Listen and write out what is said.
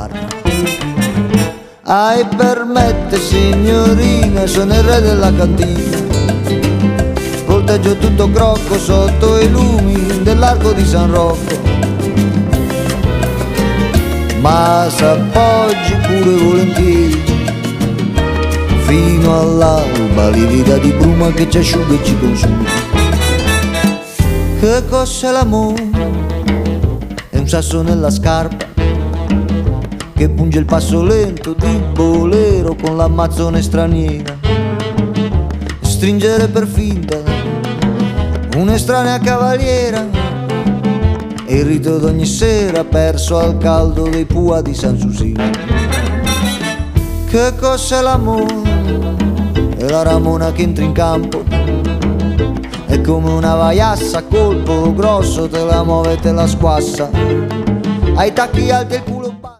bar. Ai permette signorina, sono il re della cantina, volteggio tutto crocco sotto i lumi dell'arco di San Rocco, ma s'appoggi pure volentieri fino all'alba, livida di bruma che ci asciuga e ci consuma. Che cos'è l'amore? È un sasso nella scarpa che punge il passo lento di bolero con l'ammazzone straniera, stringere per finta un'estranea cavaliera, e il rito d'ogni sera perso al caldo dei pua di San Susino. Che cos'è l'amore? È la ramona che entra in campo, è come una vaiassa a colpo grosso, te la muove e te la squassa, ai tacchi alti il